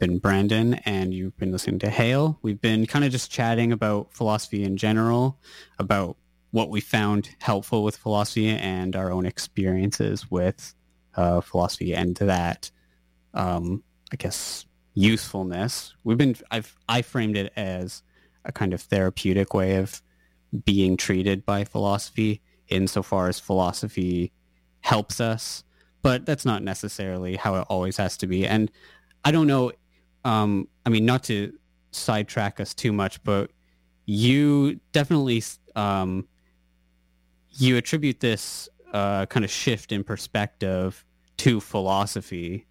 been Brandon, and you've been listening to Hale. We've been kind of just chatting about philosophy in general, about what we found helpful with philosophy and our own experiences with philosophy and that, I guess, usefulness. I framed it as a kind of therapeutic way of being treated by philosophy, insofar as philosophy helps us, but that's not necessarily how it always has to be. And I don't know, not to sidetrack us too much, but you definitely, you attribute this kind of shift in perspective to philosophy.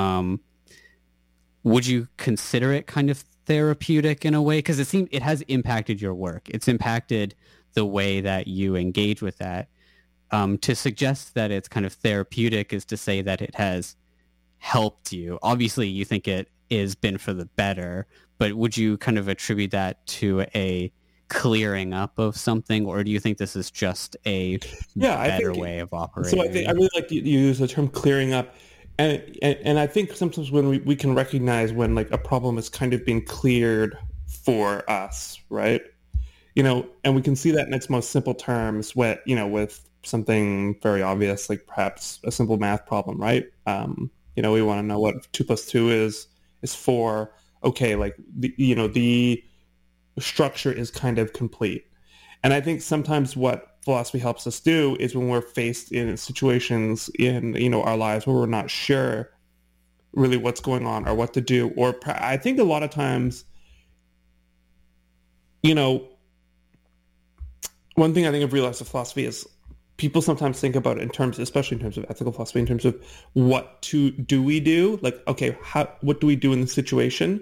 Would you consider it kind of therapeutic in a way? Because it has impacted your work. It's impacted the way that you engage with that. To suggest that it's kind of therapeutic is to say that it has helped you. Obviously, you think it has been for the better, but would you kind of attribute that to a clearing up of something, or do you think this is just a better way of operating? So I really like you use the term clearing up, and I think sometimes when we can recognize when like a problem is kind of being cleared for us, right? And we can see that in its most simple terms with something very obvious, like perhaps a simple math problem, right? We want to know what 2 + 2 is 4. Okay, like the structure is kind of complete. And I think sometimes what philosophy helps us do is when we're faced in situations in our lives where we're not sure really what's going on or what to do, or I think a lot of times, one thing I think I've realized with philosophy is people sometimes think about it especially in terms of ethical philosophy, in terms of what do we do? Like, okay, what do we do in the situation?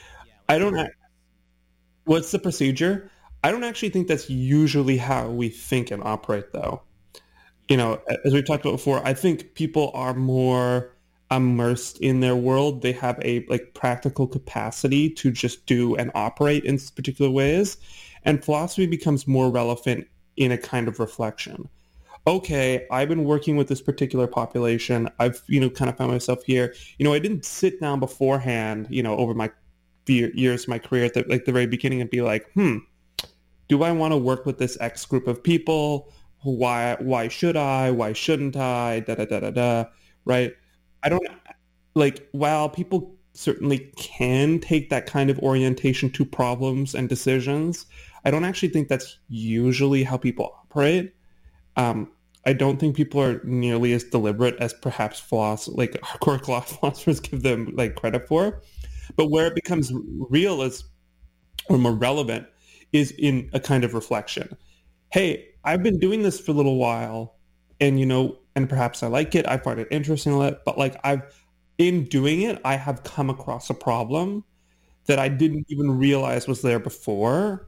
What's the procedure? I don't actually think that's usually how we think and operate, though. As we've talked about before, I think people are more immersed in their world. They have a practical capacity to just do and operate in particular ways. And philosophy becomes more relevant in a kind of reflection. Okay, I've been working with this particular population. I've, kind of found myself here. I didn't sit down beforehand, over my years of my career at the very beginning and be like, do I want to work with this X group of people? Why should I? Why shouldn't I? Right? I don't, while people certainly can take that kind of orientation to problems and decisions, I don't actually think that's usually how people operate. I don't think people are nearly as deliberate as perhaps hardcore philosophers give them credit for. But where it becomes real or more relevant is in a kind of reflection. Hey, I've been doing this for a little while, and and perhaps I like it. I find it interesting, but in doing it, I have come across a problem that I didn't even realize was there before.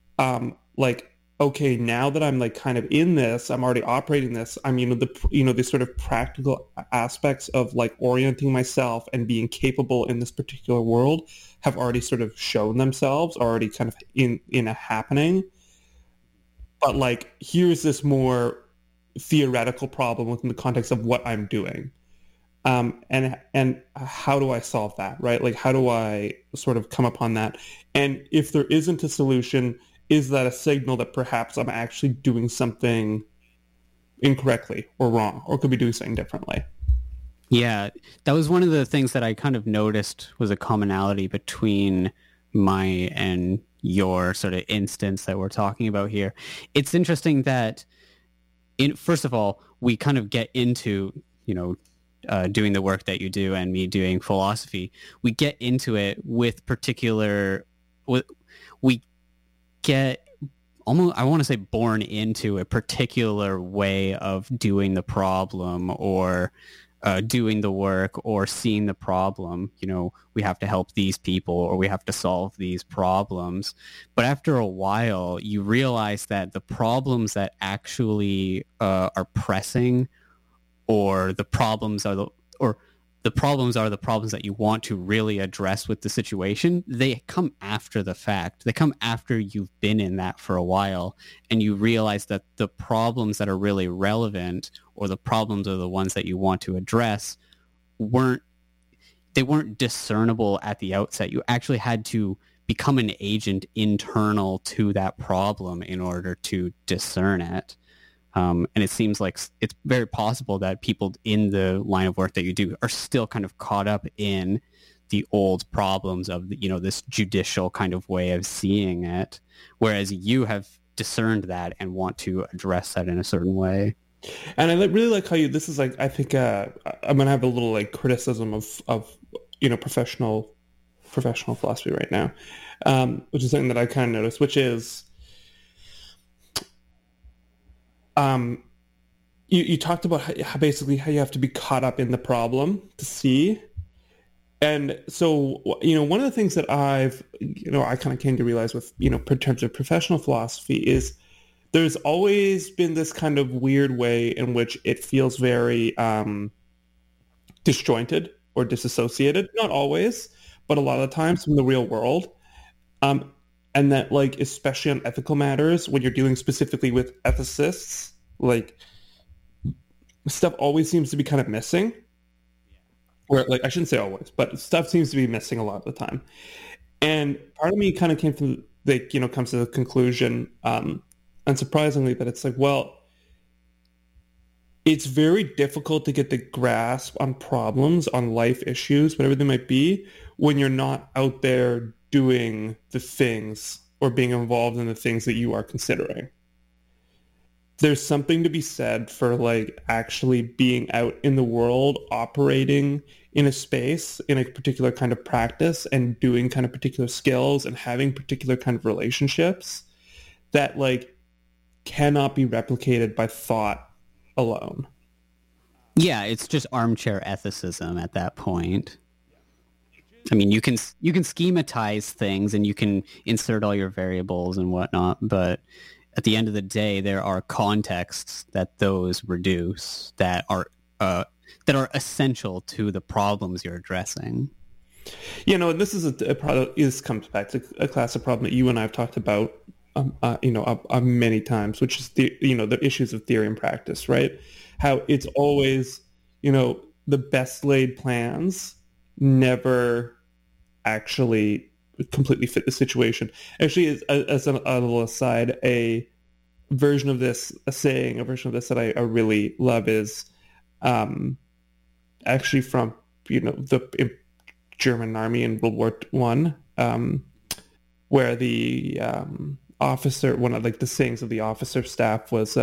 Okay, now that I'm kind of in this, I'm already operating this. The sort of practical aspects of orienting myself and being capable in this particular world have already sort of shown themselves, already kind of in a happening. But here's this more theoretical problem within the context of what I'm doing. And how do I solve that, right? How do I sort of come upon that? And if there isn't a solution, is that a signal that perhaps I'm actually doing something incorrectly or wrong, or could be doing something differently? Yeah, that was one of the things that I kind of noticed was a commonality between my and your sort of instance that we're talking about here. It's interesting that, first of all, we kind of get into, doing the work that you do and me doing philosophy. We get into it with we get almost, I want to say, born into a particular way of doing the problem or doing the work or seeing the problem. We have to help these people or we have to solve these problems. But after a while, you realize that the problems that actually are pressing, or the problems are the problems that you want to really address with the situation, they come after the fact. They come after you've been in that for a while, and you realize that the problems that are really relevant, or the problems are the ones that you want to address, they weren't discernible at the outset. You actually had to become an agent internal to that problem in order to discern it. And it seems like it's very possible that people in the line of work that you do are still kind of caught up in the old problems of, this judicial kind of way of seeing it, whereas you have discerned that and want to address that in a certain way. And I really like how this is like, I think I'm going to have a little like criticism of professional philosophy right now, which is something that I kind of noticed, which is, you talked about how basically how you have to be caught up in the problem to see. And so, one of the things that I kind of came to realize with, in terms of professional philosophy is there's always been this kind of weird way in which it feels very disjointed or disassociated. Not always, but a lot of the times from the real world. And that, like, especially on ethical matters, when you're dealing specifically with ethicists, like, stuff always seems to be kind of missing. Or, like, I shouldn't say always, but stuff seems to be missing a lot of the time. And part of me kind of came from, like, comes to the conclusion, unsurprisingly, that it's like, well, it's very difficult to get the grasp on problems, on life issues, whatever they might be, when you're not out there doing the things or being involved in the things that you are considering. There's something to be said for, like, actually being out in the world, operating in a space, in a particular kind of practice, and doing kind of particular skills and having particular kind of relationships that, like, cannot be replicated by thought alone. Yeah, it's just armchair ethicism at that point. I mean, you can schematize things and you can insert all your variables and whatnot, but at the end of the day, there are contexts that those reduce that are essential to the problems you're addressing. This is a product. This comes back to a classic problem that you and I have talked about, many times, which is the issues of theory and practice, right? How it's always, the best laid plans never actually completely fit the situation. Actually, as a little aside, a version of this that I really love is actually from the German army in World War I, where the officer, one of, like, the sayings of the officer staff was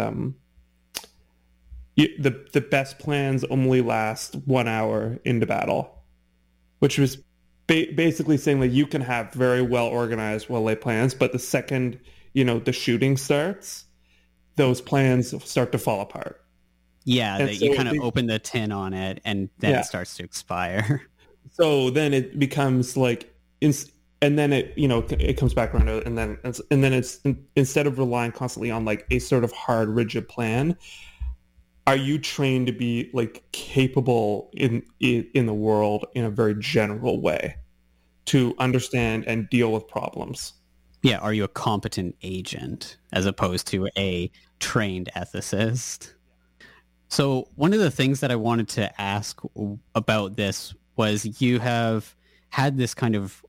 the best plans only last 1 hour into battle, which was basically saying that you can have very well organized, well laid plans, but the second the shooting starts, those plans start to fall apart. Yeah, you kind of open the tin on it, and then it starts to expire. So then it becomes like, and then it comes back around, and then it's instead of relying constantly on, like, a sort of hard, rigid plan, are you trained to be, like, capable in the world in a very general way to understand and deal with problems? Yeah, are you a competent agent as opposed to a trained ethicist? So one of the things that I wanted to ask about this was, you have had this kind of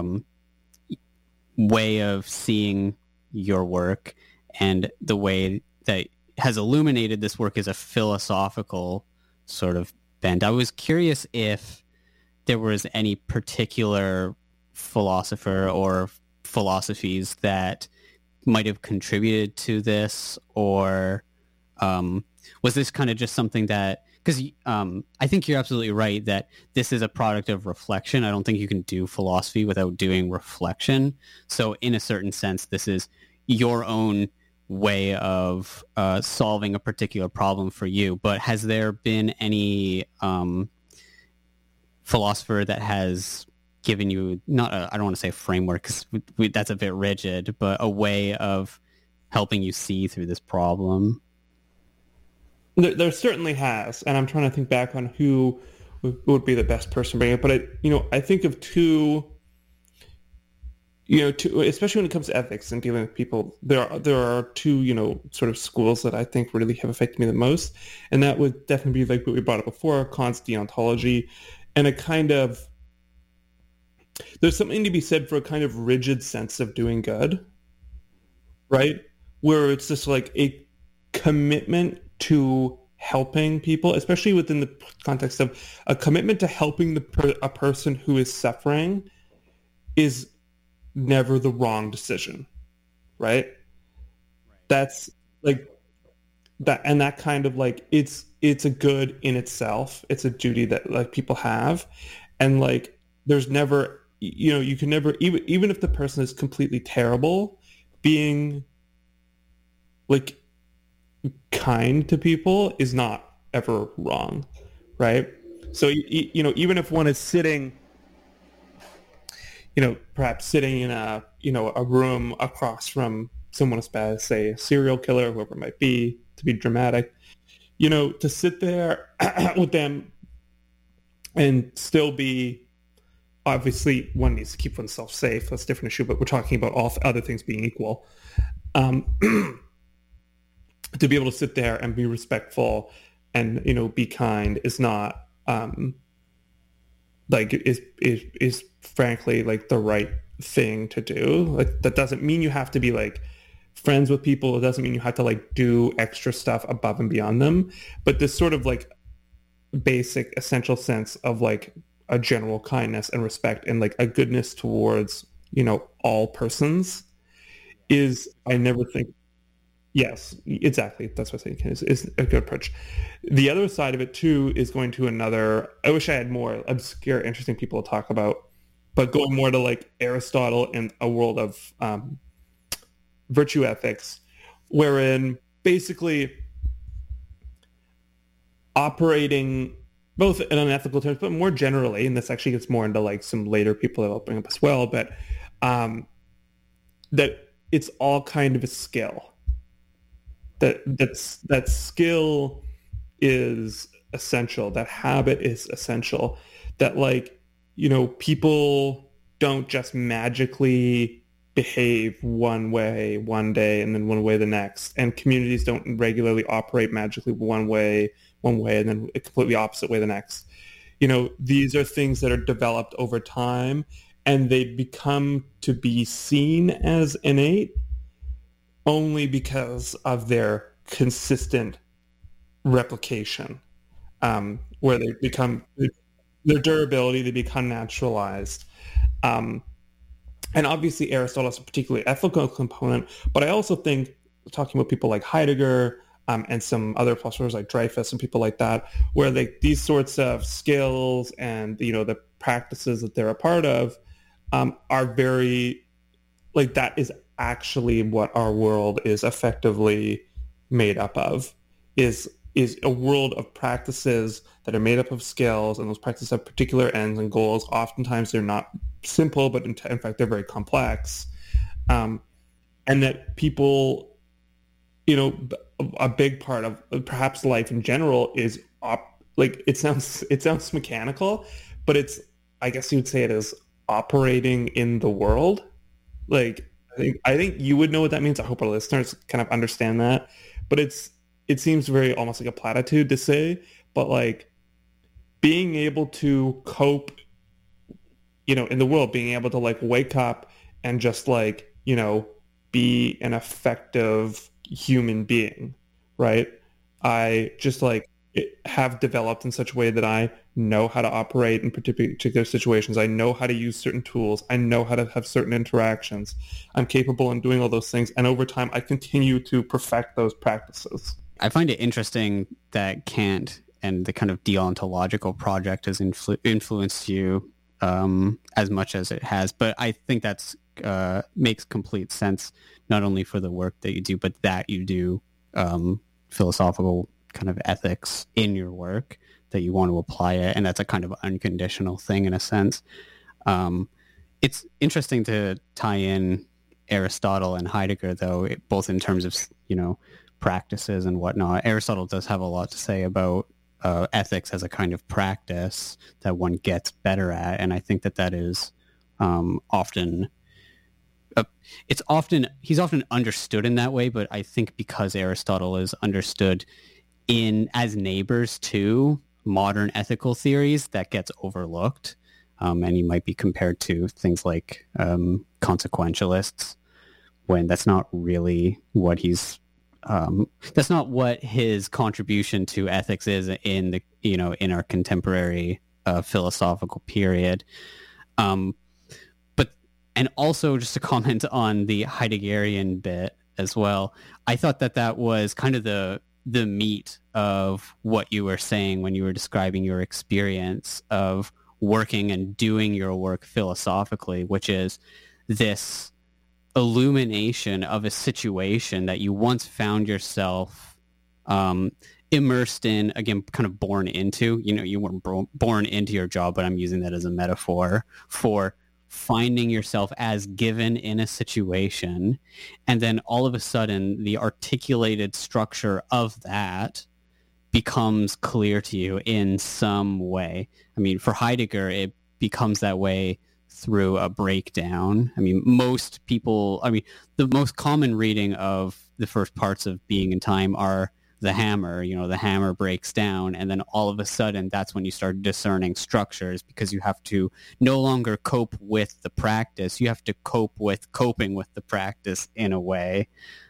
way of seeing your work, and the way that has illuminated this work as a philosophical sort of bent. I was curious if there was any particular philosopher or philosophies that might have contributed to this, or was this kind of just something that, because I think you're absolutely right that this is a product of reflection. I don't think you can do philosophy without doing reflection. So in a certain sense, this is your own way of solving a particular problem for you. But has there been any philosopher that has given you, I don't want to say framework, because that's a bit rigid, but a way of helping you see through this problem? There certainly has, and I'm trying to think back on who would be the best person to bring it. But I think of two, especially when it comes to ethics and dealing with people, there are two, sort of schools that I think really have affected me the most, and that would definitely be, like, what we brought up before, Kant's deontology, and a kind of there's something to be said for a kind of rigid sense of doing good, right? Where it's just like a commitment to helping people, especially within the context of a commitment to helping a person who is suffering is never the wrong decision, right? That's like that, and that kind of like it's a good in itself. It's a duty that like people have, and like there's never, you can never, even if the person is completely terrible, being like kind to people is not ever wrong, right? So even if one is sitting, perhaps sitting in a room across from someone as bad as, say, a serial killer, whoever it might be, to be dramatic, to sit there with them and still be, obviously one needs to keep oneself safe. That's a different issue, but we're talking about all other things being equal. To be able to sit there and be respectful and, be kind is not, is frankly like the right thing to do. Like that doesn't mean you have to be like friends with people. It doesn't mean you have to like do extra stuff above and beyond them. But this sort of like basic essential sense of like a general kindness and respect and like a goodness towards, all persons is, I never think. Yes, exactly. That's what I think is a good approach. The other side of it too is going to another. I wish I had more obscure, interesting people to talk about, but going more to like Aristotle and a world of virtue ethics, wherein basically operating both in unethical terms, but more generally, and this actually gets more into like some later people that I'll bring up as well, but that it's all kind of a skill. That skill is essential. That habit is essential. That like, people don't just magically behave one way one day and then one way the next. And communities don't regularly operate magically one way and then a completely opposite way the next. These are things that are developed over time, and they become to be seen as innate only because of their consistent replication, where they become their durability, they become naturalized. And obviously Aristotle has a particularly ethical component, but I also think, talking about people like Heidegger and some other philosophers like Dreyfus and people like that, where these sorts of skills and the practices that they're a part of are very, like, that is actually what our world is effectively made up of, is a world of practices that are made up of skills, and those practices have particular ends and goals. Oftentimes they're not simple, but in fact they're very complex, and that people, a big part of perhaps life in general is it sounds mechanical, but it's, I guess you would say it is operating in the world. Like, I think you would know what that means. I hope our listeners kind of understand that. But it seems very almost like a platitude to say, but like being able to cope, in the world, being able to like wake up and just like, be an effective human being, right? I just like have developed in such a way that I know how to operate in particular situations. I know how to use certain tools. I know how to have certain interactions. I'm capable in doing all those things. And over time, I continue to perfect those practices. I find it interesting that Kant and the kind of deontological project has influenced you as much as it has. But I think that's makes complete sense, not only for the work that you do, but that you do philosophical kind of ethics in your work, that you want to apply it, and that's a kind of unconditional thing in a sense. It's interesting to tie in Aristotle and Heidegger, though, both in terms of practices and whatnot. Aristotle does have a lot to say about ethics as a kind of practice that one gets better at, and I think that is often he's often understood in that way, but I think because Aristotle is understood as neighbors to modern ethical theories, that gets overlooked. and he might be compared to things like consequentialists, when that's not really what that's not what his contribution to ethics is in our contemporary philosophical period. And also, just to comment on the Heideggerian bit as well, I thought that was kind of the meat of what you were saying when you were describing your experience of working and doing your work philosophically, which is this illumination of a situation that you once found yourself immersed in, again, kind of born into. You weren't born into your job, but I'm using that as a metaphor for finding yourself as given in a situation, and then all of a sudden the articulated structure of that becomes clear to you in some way. I mean, for Heidegger, it becomes that way through a breakdown. I mean, the most common reading of the first parts of Being and Time are the hammer. The hammer breaks down, and then all of a sudden that's when you start discerning structures, because you have to no longer cope with the practice. You have to cope with coping with the practice in a way.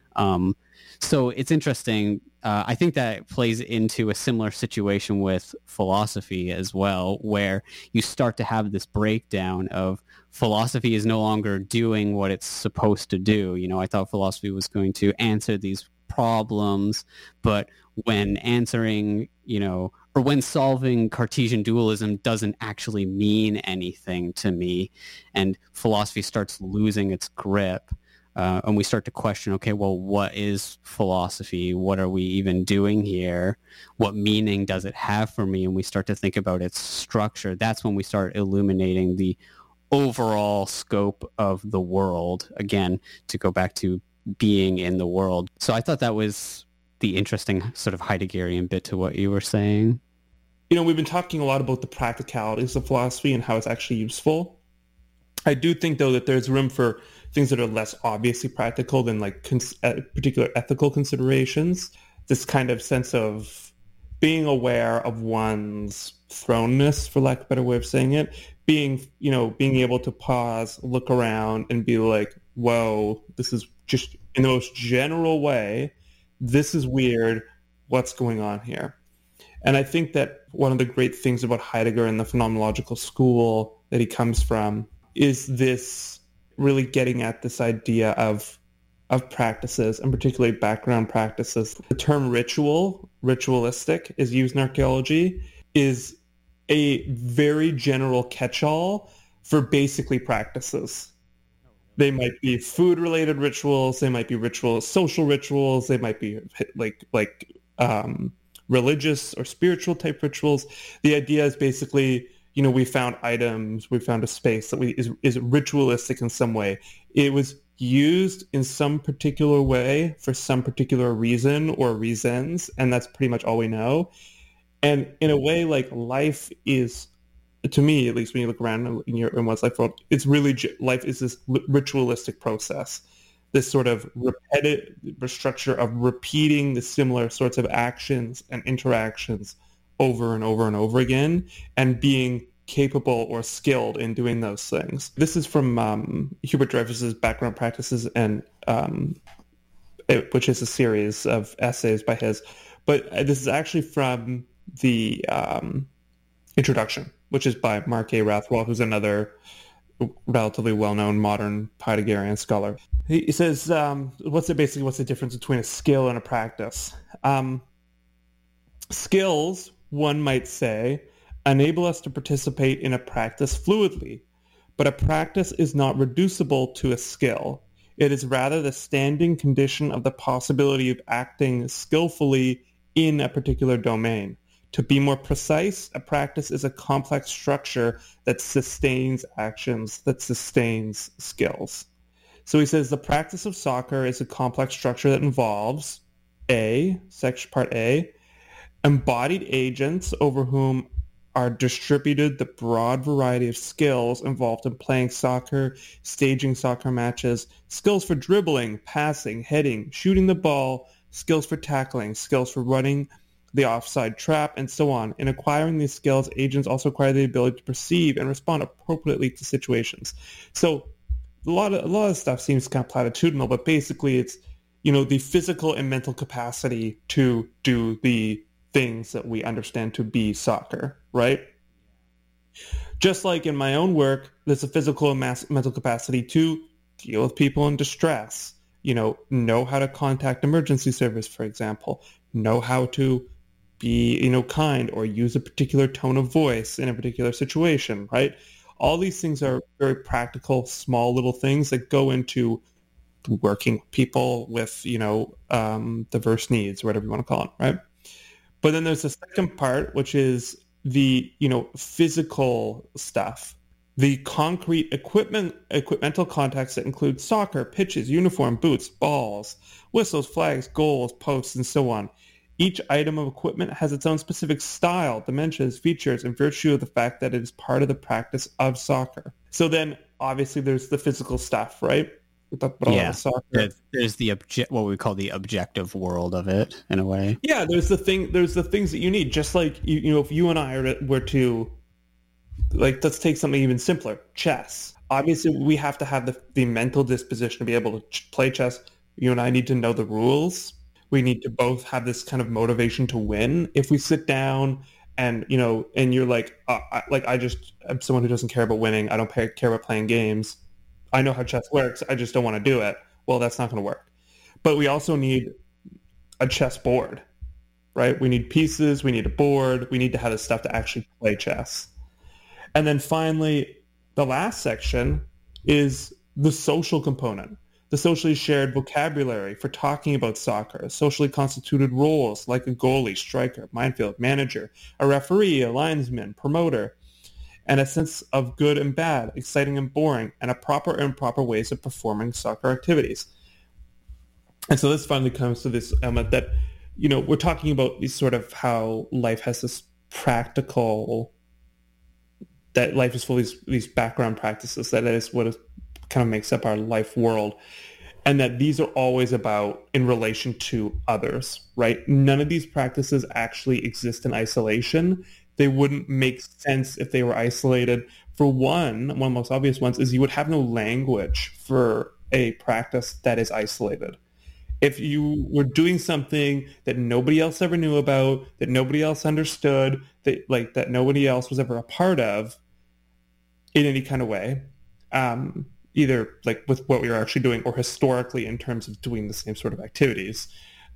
So it's interesting. I think that plays into a similar situation with philosophy as well, where you start to have this breakdown of philosophy is no longer doing what it's supposed to do. I thought philosophy was going to answer these problems, but when answering, or when solving Cartesian dualism doesn't actually mean anything to me, and philosophy starts losing its grip, and we start to question, okay, well, what is philosophy? What are we even doing here? What meaning does it have for me? And we start to think about its structure. That's when we start illuminating the overall scope of the world, again, to go back to being in the world. So I thought that was the interesting sort of Heideggerian bit to what you were saying. We've been talking a lot about the practicalities of philosophy and how it's actually useful. I do think, though, that there's room for things that are less obviously practical than like particular ethical considerations. This kind of sense of being aware of one's thrownness, for lack of a better way of saying it, being able to pause, look around, and be like, whoa, this is just, in the most general way, this is weird. What's going on here? And I think that one of the great things about Heidegger and the phenomenological school that he comes from is this really getting at this idea of practices, and particularly background practices. The term ritualistic, is used in archaeology, is a very general catch-all for basically practices. They might be food-related rituals. They might be social rituals. They might be like religious or spiritual type rituals. The idea is basically, we found items, we found a space that is ritualistic in some way. It was used in some particular way for some particular reason or reasons, and that's pretty much all we know. And in a way, like, life is, to me, at least when you look around in one's life world, it's really, life is this ritualistic process, this sort of repetitive structure of repeating the similar sorts of actions and interactions over and over and over again, and being capable or skilled in doing those things. This is from Hubert Dreyfus's Background Practices, and which is a series of essays by his. But this is actually from the introduction, which is by Mark A. Rathwell, who's another relatively well-known modern Heideggerian scholar. He says, what's the difference between a skill and a practice? Skills, one might say, enable us to participate in a practice fluidly, but a practice is not reducible to a skill. It is rather the standing condition of the possibility of acting skillfully in a particular domain. To be more precise, a practice is a complex structure that sustains actions, that sustains skills. So he says the practice of soccer is a complex structure that involves section part A, embodied agents over whom are distributed the broad variety of skills involved in playing soccer, staging soccer matches, skills for dribbling, passing, heading, shooting the ball, skills for tackling, skills for running the offside trap, and so on. In acquiring these skills, agents also acquire the ability to perceive and respond appropriately to situations. So a lot of stuff seems kind of platitudinal, but basically it's, the physical and mental capacity to do the things that we understand to be soccer, right? Just like in my own work, there's a physical and mental capacity to deal with people in distress, know how to contact emergency service, for example, know how to be, kind or use a particular tone of voice in a particular situation, right? All these things are very practical, small little things that go into working with people with, diverse needs, or whatever you want to call it, right? But then there's the second part, which is the, physical stuff, the concrete equipmental contacts that include soccer, pitches, uniform, boots, balls, whistles, flags, goals, posts, and so on. Each item of equipment has its own specific style, dimensions, features, and virtue of the fact that it is part of the practice of soccer. So then, obviously, there's the physical stuff, right? There's what we call the objective world of it, in a way. Yeah, there's the things that you need. Just like if you and I were to, like, let's take something even simpler, chess. Obviously, we have to have the mental disposition to be able to play chess. You and I need to know the rules. We need to both have this kind of motivation to win. If we sit down and and you're like, I'm someone who doesn't care about winning. I don't care about playing games. I know how chess works. I just don't want to do it. Well, that's not going to work. But we also need a chess board, right? We need pieces. We need a board. We need to have the stuff to actually play chess. And then finally, the last section is the social component, the socially shared vocabulary for talking about soccer, socially constituted roles like a goalie, striker, minefield, manager, a referee, a linesman, promoter, and a sense of good and bad, exciting and boring, and a proper and improper ways of performing soccer activities. And so this finally comes to this element that, we're talking about these sort of how life has this practical, that life is full of these background practices, that is what kind of makes up our life world. And that these are always about in relation to others, right? None of these practices actually exist in isolation. They wouldn't make sense if they were isolated. For one of the most obvious ones is you would have no language for a practice that is isolated. If you were doing something that nobody else ever knew about, that nobody else understood, that nobody else was ever a part of in any kind of way, either like with what we were actually doing or historically in terms of doing the same sort of activities,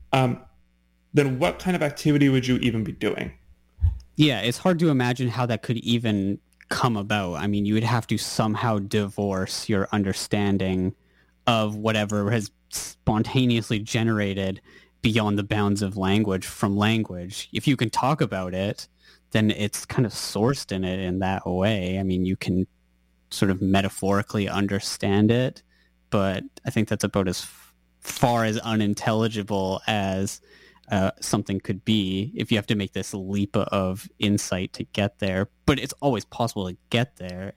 then what kind of activity would you even be doing? Yeah, it's hard to imagine how that could even come about. I mean, you would have to somehow divorce your understanding of whatever has spontaneously generated beyond the bounds of language from language. If you can talk about it, then it's kind of sourced in it in that way. I mean, you can sort of metaphorically understand it, but I think that's about as far as unintelligible as something could be if you have to make this leap of insight to get there. But it's always possible to get there.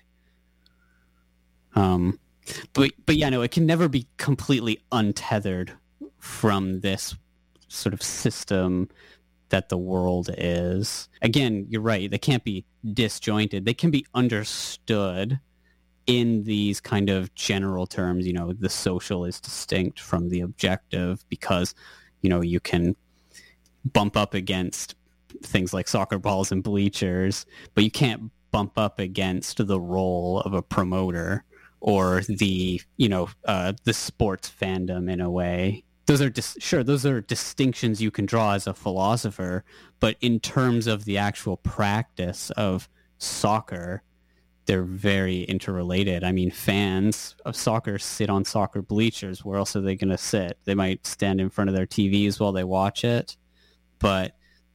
But yeah, no, it can never be completely untethered from this sort of system that the world is. Again, you're right. They can't be disjointed. They can be understood in these kind of general terms. The social is distinct from the objective because, you can bump up against things like soccer balls and bleachers, but you can't bump up against the role of a promoter or the sports fandom in a way. Those are those are distinctions you can draw as a philosopher, but in terms of the actual practice of soccer, they're very interrelated. I mean, fans of soccer sit on soccer bleachers. Where else are they going to sit? They might stand in front of their TVs while they watch it, but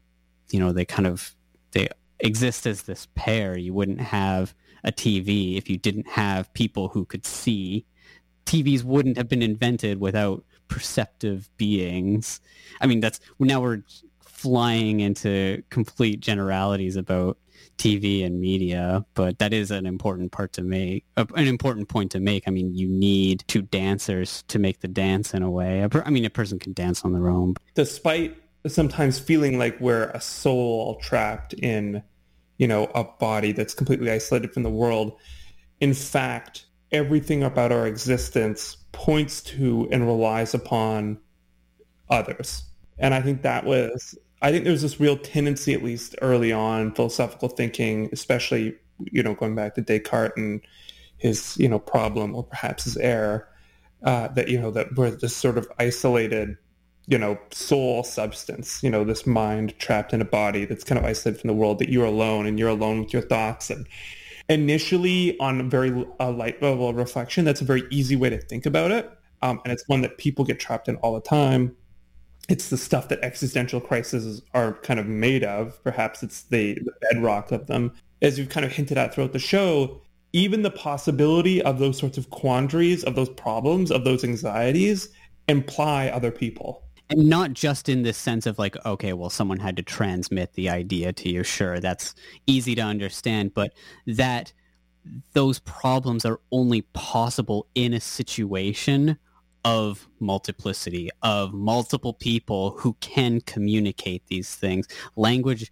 they exist as this pair. You wouldn't have a TV if you didn't have people who could see. TVs wouldn't have been invented without perceptive beings. I mean, now we're flying into complete generalities about TV and media, but that is an important point to make. I mean, you need two dancers to make the dance in a way. I mean, a person can dance on their own. Despite sometimes feeling like we're a soul trapped in, you know, a body that's completely isolated from the world. In fact, everything about our existence points to and relies upon others. And I think there's this real tendency, at least early on in philosophical thinking, especially, you know, going back to Descartes and his, you know, problem or perhaps his error, that, you know, that we're this sort of isolated, you know, soul substance, you know, this mind trapped in a body that's kind of isolated from the world, that you're alone and you're alone with your thoughts. And initially, on a very light level of reflection, that's a very easy way to think about it. And it's one that people get trapped in all the time. It's the stuff that existential crises are kind of made of. Perhaps it's the bedrock of them. As you've kind of hinted at throughout the show, even the possibility of those sorts of quandaries, of those problems, of those anxieties imply other people. And not just in this sense of like, okay, well, someone had to transmit the idea to you. Sure, that's easy to understand, but that those problems are only possible in a situation of multiplicity, of multiple people who can communicate these things. Language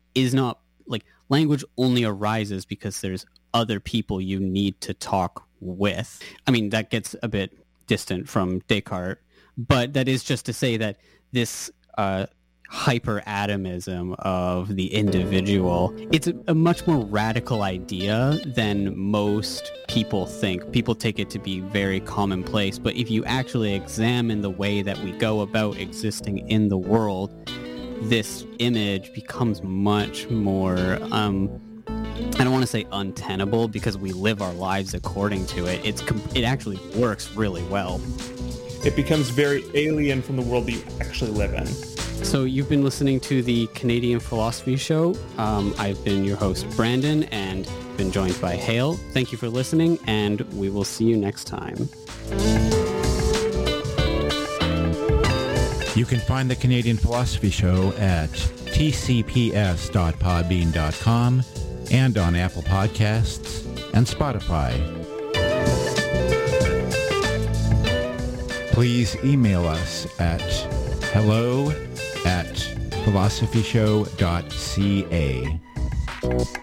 only arises because there's other people you need to talk with. I mean, that gets a bit distant from Descartes, but that is just to say that this hyper-atomism of the individual, it's a much more radical idea than most people think. People take it to be very commonplace, but if you actually examine the way that we go about existing in the world, this image becomes much more, I don't want to say untenable, because we live our lives according to it. It actually works really well. It becomes very alien from the world that you actually live in. So you've been listening to the Canadian Philosophy Show. I've been your host, Brandon, and been joined by Hale. Thank you for listening, and we will see you next time. You can find the Canadian Philosophy Show at tcps.podbean.com and on Apple Podcasts and Spotify. Please email us at hello@philosophyshow.ca.